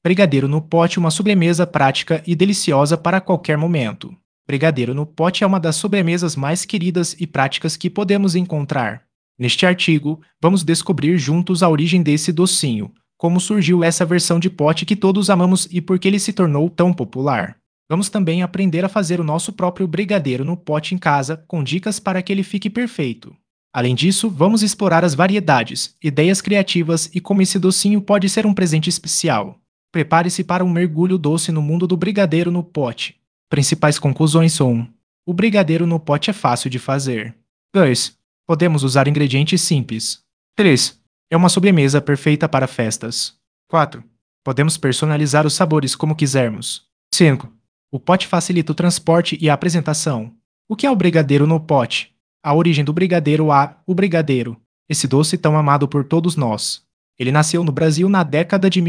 Brigadeiro no pote, uma sobremesa prática e deliciosa para qualquer momento. Brigadeiro no pote é uma das sobremesas mais queridas e práticas que podemos encontrar. Neste artigo, vamos descobrir juntos a origem desse docinho, como surgiu essa versão de pote que todos amamos e por que ele se tornou tão popular. Vamos também aprender a fazer o nosso próprio brigadeiro no pote em casa, com dicas para que ele fique perfeito. Além disso, vamos explorar as variedades, ideias criativas e como esse docinho pode ser um presente especial. Prepare-se para um mergulho doce no mundo do brigadeiro no pote. Principais conclusões são: o brigadeiro no pote é fácil de fazer. 2. Podemos usar ingredientes simples. 3. É uma sobremesa perfeita para festas. 4. Podemos personalizar os sabores como quisermos. 5. O pote facilita o transporte e a apresentação. O que é o brigadeiro no pote? A origem do brigadeiro. O brigadeiro. Esse doce tão amado por todos nós. Ele nasceu no Brasil na década de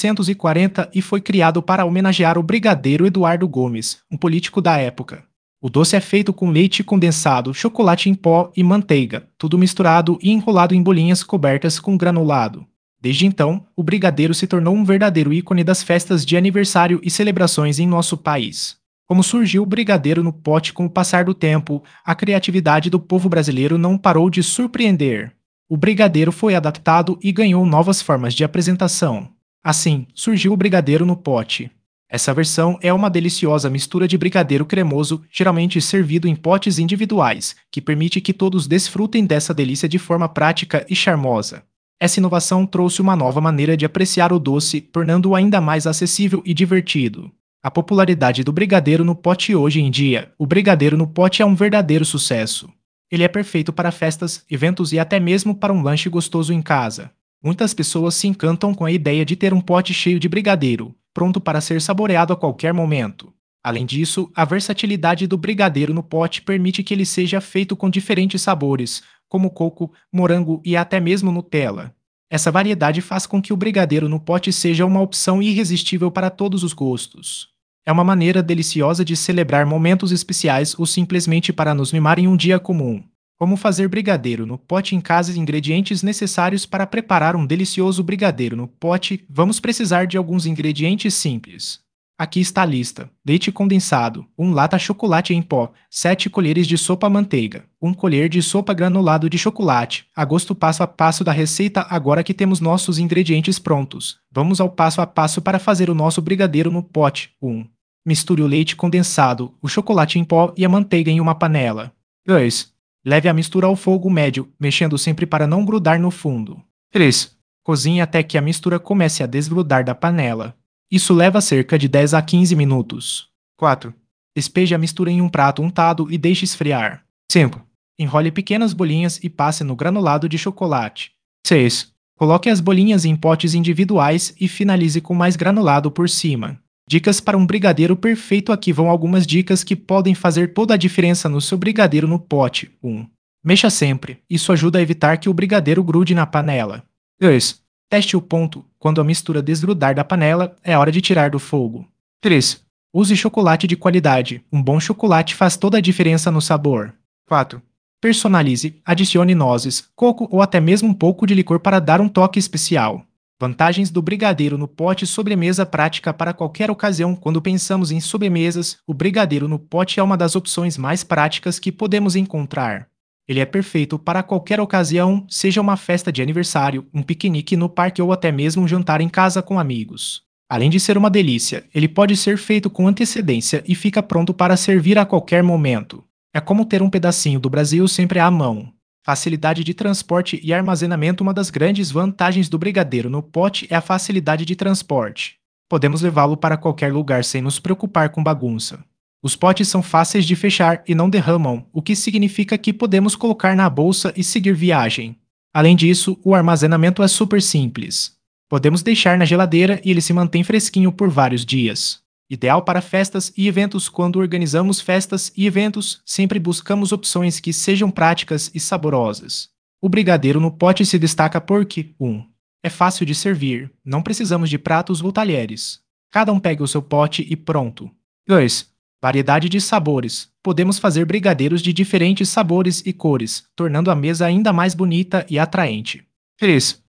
1940 e foi criado para homenagear o brigadeiro Eduardo Gomes, um político da época. O doce é feito com leite condensado, chocolate em pó e manteiga, tudo misturado e enrolado em bolinhas cobertas com granulado. Desde então, o brigadeiro se tornou um verdadeiro ícone das festas de aniversário e celebrações em nosso país. Como surgiu o brigadeiro no pote com o passar do tempo, a criatividade do povo brasileiro não parou de surpreender. O brigadeiro foi adaptado e ganhou novas formas de apresentação. Assim, surgiu o brigadeiro no pote. Essa versão é uma deliciosa mistura de brigadeiro cremoso, geralmente servido em potes individuais, que permite que todos desfrutem dessa delícia de forma prática e charmosa. Essa inovação trouxe uma nova maneira de apreciar o doce, tornando-o ainda mais acessível e divertido. A popularidade do brigadeiro no pote hoje em dia. O brigadeiro no pote é um verdadeiro sucesso. Ele é perfeito para festas, eventos e até mesmo para um lanche gostoso em casa. Muitas pessoas se encantam com a ideia de ter um pote cheio de brigadeiro, pronto para ser saboreado a qualquer momento. Além disso, a versatilidade do brigadeiro no pote permite que ele seja feito com diferentes sabores, como coco, morango e até mesmo Nutella. Essa variedade faz com que o brigadeiro no pote seja uma opção irresistível para todos os gostos. É uma maneira deliciosa de celebrar momentos especiais ou simplesmente para nos mimar em um dia comum. Como fazer brigadeiro no pote em casa e ingredientes necessários para preparar um delicioso brigadeiro no pote, vamos precisar de alguns ingredientes simples. Aqui está a lista: leite condensado, 1 lata chocolate em pó, 7 colheres de sopa manteiga, 1 colher de sopa granulado de chocolate. A gosto, passo a passo da receita. Agora que temos nossos ingredientes prontos, vamos ao passo a passo para fazer o nosso brigadeiro no pote. 1. Misture o leite condensado, o chocolate em pó e a manteiga em uma panela. 2. Leve a mistura ao fogo médio, mexendo sempre para não grudar no fundo. 3. Cozinhe até que a mistura comece a desgrudar da panela. Isso leva cerca de 10 a 15 minutos. 4. Despeje a mistura em um prato untado e deixe esfriar. 5. Enrole pequenas bolinhas e passe no granulado de chocolate. 6. Coloque as bolinhas em potes individuais e finalize com mais granulado por cima. Dicas para um brigadeiro perfeito. Aqui vão algumas dicas que podem fazer toda a diferença no seu brigadeiro no pote. 1. Mexa sempre. Isso ajuda a evitar que o brigadeiro grude na panela. 2. Teste o ponto. Quando a mistura desgrudar da panela, é hora de tirar do fogo. 3. Use chocolate de qualidade. Um bom chocolate faz toda a diferença no sabor. 4. Personalize. Adicione nozes, coco ou até mesmo um pouco de licor para dar um toque especial. Vantagens do brigadeiro no pote. Sobremesa prática para qualquer ocasião. Quando pensamos em sobremesas, o brigadeiro no pote é uma das opções mais práticas que podemos encontrar. Ele é perfeito para qualquer ocasião, seja uma festa de aniversário, um piquenique no parque ou até mesmo um jantar em casa com amigos. Além de ser uma delícia, ele pode ser feito com antecedência e fica pronto para servir a qualquer momento. É como ter um pedacinho do Brasil sempre à mão. Facilidade de transporte e armazenamento. Uma das grandes vantagens do brigadeiro no pote é a facilidade de transporte. Podemos levá-lo para qualquer lugar sem nos preocupar com bagunça. Os potes são fáceis de fechar e não derramam, o que significa que podemos colocar na bolsa e seguir viagem. Além disso, o armazenamento é super simples. Podemos deixar na geladeira e ele se mantém fresquinho por vários dias. Ideal para festas e eventos. Quando organizamos festas e eventos, sempre buscamos opções que sejam práticas e saborosas. O brigadeiro no pote se destaca porque 1. É fácil de servir, não precisamos de pratos ou talheres. Cada um pega o seu pote e pronto. 2. Variedade de sabores. Podemos fazer brigadeiros de diferentes sabores e cores, tornando a mesa ainda mais bonita e atraente. 3.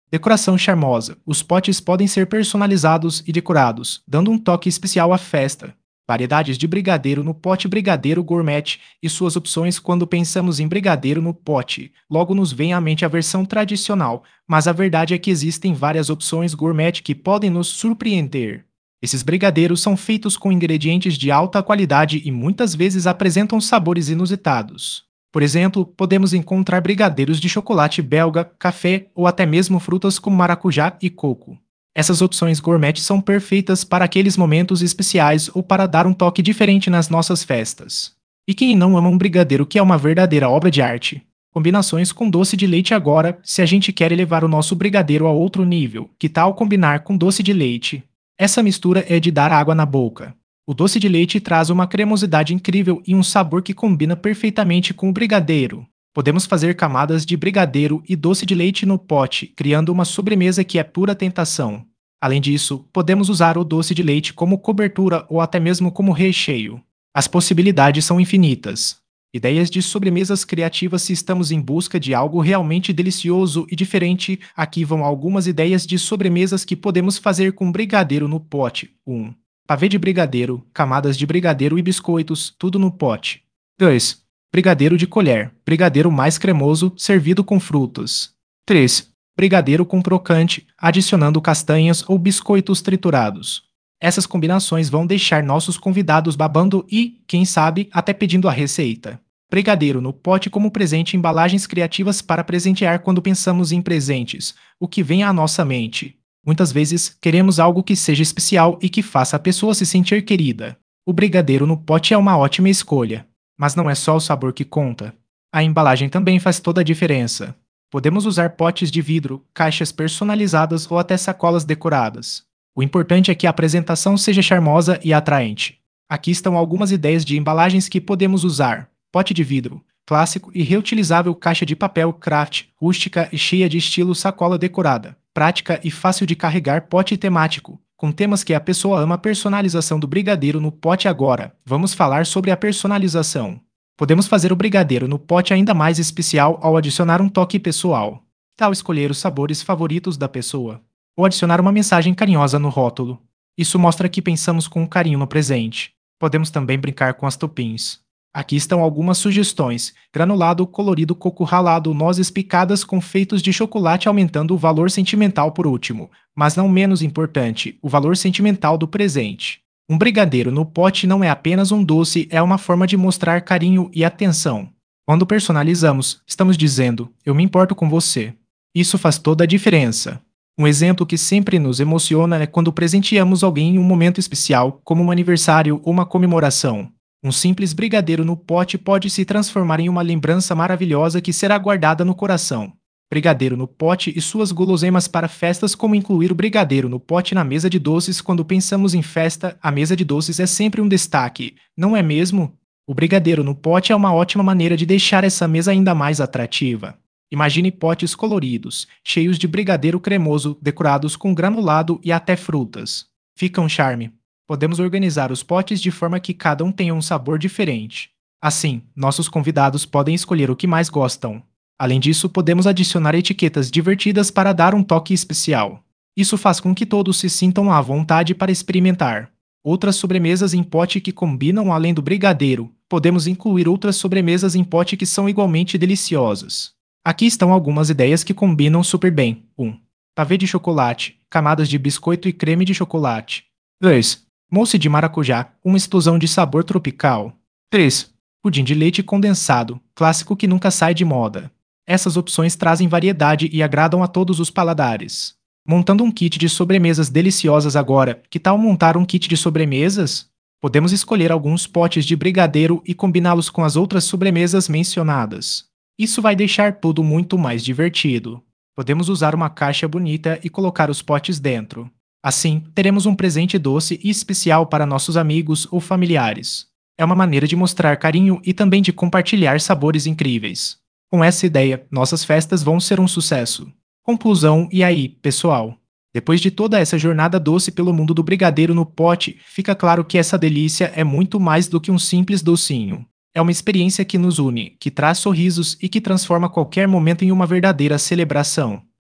Decoração charmosa. Os potes podem ser personalizados e decorados, dando um toque especial à festa. Variedades de brigadeiro no pote brigadeiro gourmet e suas opções. Quando pensamos em brigadeiro no pote, logo nos vem à mente a versão tradicional, mas a verdade é que existem várias opções gourmet que podem nos surpreender. Esses brigadeiros são feitos com ingredientes de alta qualidade e muitas vezes apresentam sabores inusitados. Por exemplo, podemos encontrar brigadeiros de chocolate belga, café ou até mesmo frutas como maracujá e coco. Essas opções gourmet são perfeitas para aqueles momentos especiais ou para dar um toque diferente nas nossas festas. E quem não ama um brigadeiro que é uma verdadeira obra de arte? Combinações com doce de leite agora, se a gente quer elevar o nosso brigadeiro a outro nível, que tal combinar com doce de leite? Essa mistura é de dar água na boca. O doce de leite traz uma cremosidade incrível e um sabor que combina perfeitamente com o brigadeiro. Podemos fazer camadas de brigadeiro e doce de leite no pote, criando uma sobremesa que é pura tentação. Além disso, podemos usar o doce de leite como cobertura ou até mesmo como recheio. As possibilidades são infinitas. Ideias de sobremesas criativas. Se estamos em busca de algo realmente delicioso e diferente, aqui vão algumas ideias de sobremesas que podemos fazer com brigadeiro no pote. 1. Pavê de brigadeiro, camadas de brigadeiro e biscoitos, tudo no pote. 2. Brigadeiro de colher, brigadeiro mais cremoso, servido com frutas. 3. Brigadeiro com crocante, adicionando castanhas ou biscoitos triturados. Essas combinações vão deixar nossos convidados babando e, quem sabe, até pedindo a receita. Brigadeiro no pote como presente. Embalagens criativas para presentear. Quando pensamos em presentes, o que vem à nossa mente? Muitas vezes, queremos algo que seja especial e que faça a pessoa se sentir querida. O brigadeiro no pote é uma ótima escolha. Mas não é só o sabor que conta. A embalagem também faz toda a diferença. Podemos usar potes de vidro, caixas personalizadas ou até sacolas decoradas. O importante é que a apresentação seja charmosa e atraente. Aqui estão algumas ideias de embalagens que podemos usar: pote de vidro, clássico e reutilizável. Caixa de papel craft, rústica e cheia de estilo. Sacola decorada, prática e fácil de carregar. Pote temático, com temas que a pessoa ama. Personalização do brigadeiro no pote. Agora, vamos falar sobre a personalização. Podemos fazer o brigadeiro no pote ainda mais especial ao adicionar um toque pessoal. Tal escolher os sabores favoritos da pessoa, ou adicionar uma mensagem carinhosa no rótulo. Isso mostra que pensamos com carinho no presente. Podemos também brincar com as toppings. Aqui estão algumas sugestões: granulado, colorido, coco ralado, nozes picadas, confeitos de chocolate. Aumentando o valor sentimental. Por último, mas não menos importante, o valor sentimental do presente. Um brigadeiro no pote não é apenas um doce, é uma forma de mostrar carinho e atenção. Quando personalizamos, estamos dizendo: eu me importo com você. Isso faz toda a diferença. Um exemplo que sempre nos emociona é quando presenteamos alguém em um momento especial, como um aniversário ou uma comemoração. Um simples brigadeiro no pote pode se transformar em uma lembrança maravilhosa que será guardada no coração. Brigadeiro no pote e suas guloseimas para festas. Como incluir o brigadeiro no pote na mesa de doces? Quando pensamos em festa, a mesa de doces é sempre um destaque, não é mesmo? O brigadeiro no pote é uma ótima maneira de deixar essa mesa ainda mais atrativa. Imagine potes coloridos, cheios de brigadeiro cremoso, decorados com granulado e até frutas. Fica um charme. Podemos organizar os potes de forma que cada um tenha um sabor diferente. Assim, nossos convidados podem escolher o que mais gostam. Além disso, podemos adicionar etiquetas divertidas para dar um toque especial. Isso faz com que todos se sintam à vontade para experimentar. Outras sobremesas em pote que combinam. Além do brigadeiro, podemos incluir outras sobremesas em pote que são igualmente deliciosas. Aqui estão algumas ideias que combinam super bem. 1. Pavê de chocolate, camadas de biscoito e creme de chocolate. 2. Mousse de maracujá, uma explosão de sabor tropical. 3. Pudim de leite condensado, clássico que nunca sai de moda. Essas opções trazem variedade e agradam a todos os paladares. Montando um kit de sobremesas deliciosas agora, que tal montar um kit de sobremesas? Podemos escolher alguns potes de brigadeiro e combiná-los com as outras sobremesas mencionadas. Isso vai deixar tudo muito mais divertido. Podemos usar uma caixa bonita e colocar os potes dentro. Assim, teremos um presente doce e especial para nossos amigos ou familiares. É uma maneira de mostrar carinho e também de compartilhar sabores incríveis. Com essa ideia, nossas festas vão ser um sucesso. Conclusão: e aí, pessoal? Depois de toda essa jornada doce pelo mundo do brigadeiro no pote, fica claro que essa delícia é muito mais do que um simples docinho. É uma experiência que nos une, que traz sorrisos e que transforma qualquer momento em uma verdadeira celebração.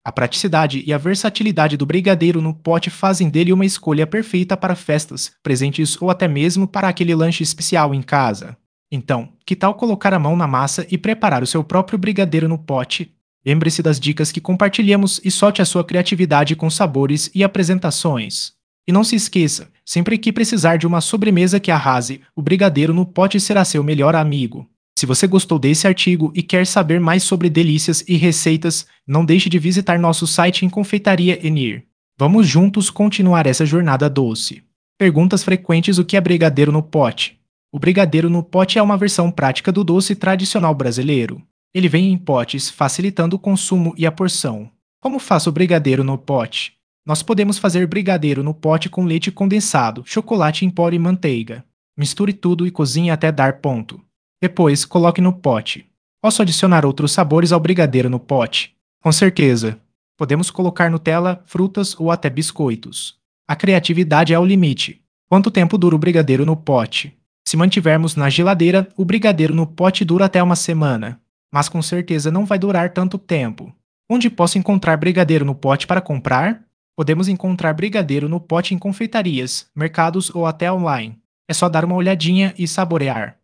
A praticidade e a versatilidade do brigadeiro no pote fazem dele uma escolha perfeita para festas, presentes ou até mesmo para aquele lanche especial em casa. Então, que tal colocar a mão na massa e preparar o seu próprio brigadeiro no pote? Lembre-se das dicas que compartilhamos e solte a sua criatividade com sabores e apresentações. E não se esqueça, sempre que precisar de uma sobremesa que arrase, o brigadeiro no pote será seu melhor amigo. Se você gostou desse artigo e quer saber mais sobre delícias e receitas, não deixe de visitar nosso site em Confeitaria Enir. Vamos juntos continuar essa jornada doce. Perguntas frequentes: o que é brigadeiro no pote? O brigadeiro no pote é uma versão prática do doce tradicional brasileiro. Ele vem em potes, facilitando o consumo e a porção. Como faço o brigadeiro no pote? Nós podemos fazer brigadeiro no pote com leite condensado, chocolate em pó e manteiga. Misture tudo e cozinhe até dar ponto. Depois, coloque no pote. Posso adicionar outros sabores ao brigadeiro no pote? Com certeza. Podemos colocar Nutella, frutas ou até biscoitos. A criatividade é o limite. Quanto tempo dura o brigadeiro no pote? Se mantivermos na geladeira, o brigadeiro no pote dura até uma semana. Mas com certeza não vai durar tanto tempo. Onde posso encontrar brigadeiro no pote para comprar? Podemos encontrar brigadeiro no pote em confeitarias, mercados ou até online. É só dar uma olhadinha e saborear.